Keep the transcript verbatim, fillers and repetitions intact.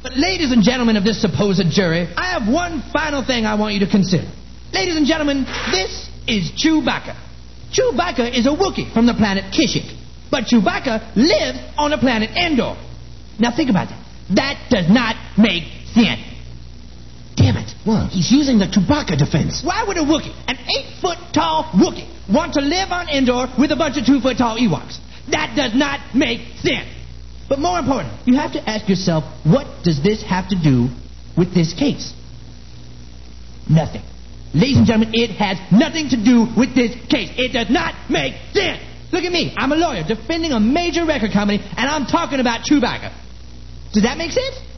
But ladies and gentlemen of this supposed jury, I have one final thing I want you to consider. Ladies and gentlemen, this is Chewbacca. Chewbacca is a Wookiee from the planet Kashyyyk. But Chewbacca lives on the planet Endor. Now think about that. That does not make sense. Damn it. What? He's using the Chewbacca defense. Why would a Wookiee, an eight-foot-tall Wookiee, want to live on Endor with a bunch of two-foot-tall Ewoks? That does not make sense. But more important, you have to ask yourself, what does this have to do with this case? Nothing. Ladies and gentlemen, it has nothing to do with this case. It does not make sense. Look at me. I'm a lawyer defending a major record company, and I'm talking about Chewbacca. Does that make sense?